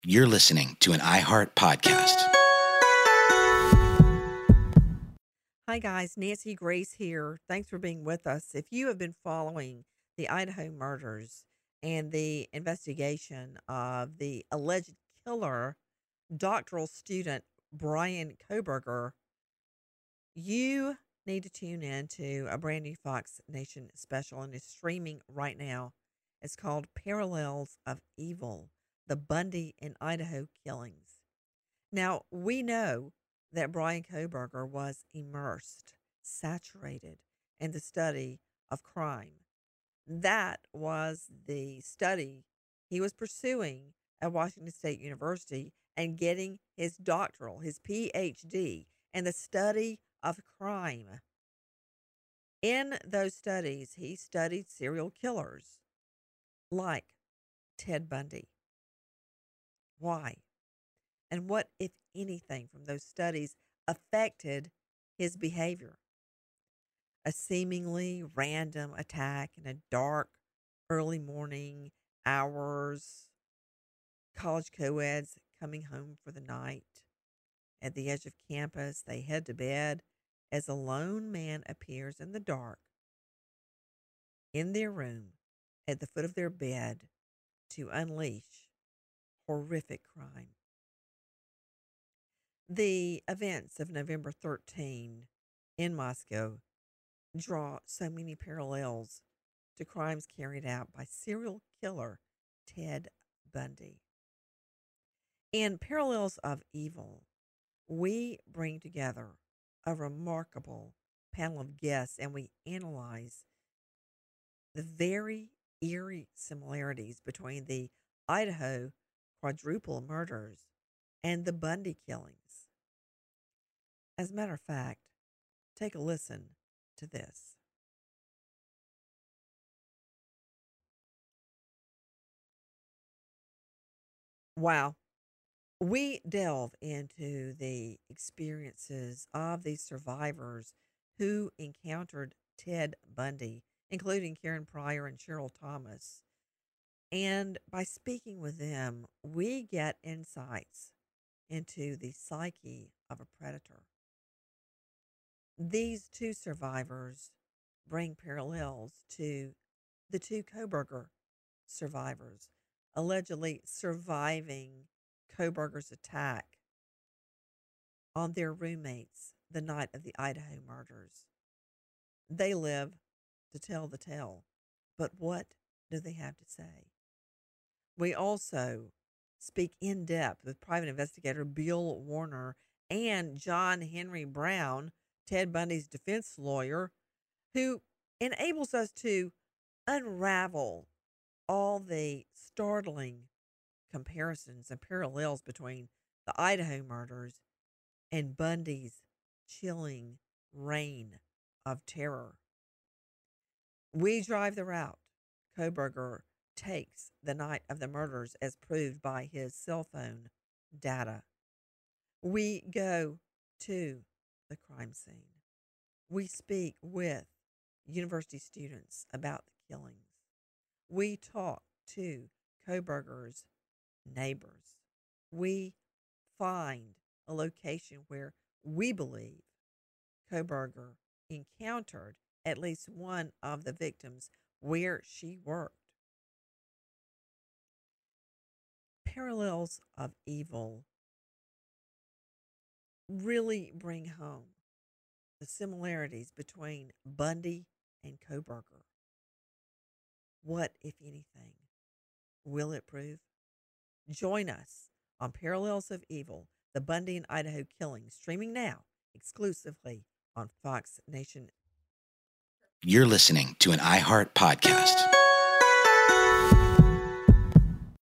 You're listening to an iHeart podcast. Hi, guys. Nancy Grace here. Thanks for being with us. If you have been following the Idaho murders and the investigation of the alleged killer, doctoral student Brian Koberger, you need to tune in to a brand new Fox Nation special, and it's streaming right now. It's called Parallels of Evil: The Bundy and Idaho Killings. Now, we know that Brian Koberger was immersed, saturated in the study of crime. That was the study he was pursuing at Washington State University and getting his doctoral, his PhD, in the study of crime. In those studies, he studied serial killers like Ted Bundy. Why? And what, if anything, from those studies affected his behavior? A seemingly random attack in a dark, early morning hours, college co-eds coming home for the night. At the edge of campus, they head to bed as a lone man appears in the dark in their room at the foot of their bed to unleash horrific crime. The events of November 13 in Moscow draw so many parallels to crimes carried out by serial killer Ted Bundy. In Parallels of Evil, we bring together a remarkable panel of guests and we analyze the very eerie similarities between the Idaho quadruple murders and the Bundy killings. As a matter of fact, take a listen to this. Wow. We delve into the experiences of these survivors who encountered Ted Bundy, including Karen Pryor and Cheryl Thomas. And by speaking with them, we get insights into the psyche of a predator. These two survivors bring parallels to the two Koberger survivors, allegedly surviving Koberger's attack on their roommates the night of the Idaho murders. They live to tell the tale, but what do they have to say? We also speak in depth with private investigator Bill Warner and John Henry Brown, Ted Bundy's defense lawyer, who enables us to unravel all the startling comparisons and parallels between the Idaho murders and Bundy's chilling reign of terror. We drive the route Koberger takes the night of the murders as proved by his cell phone data. We go to the crime scene. We speak with university students about the killings. We talk to Koberger's neighbors. We find a location where we believe Koberger encountered at least one of the victims where she worked. Parallels of Evil really bring home the similarities between Bundy and Koberger. What, if anything, will it prove? Join us on Parallels of Evil: The Bundy and Idaho Killings, streaming now exclusively on Fox Nation. You're listening to an iHeart podcast.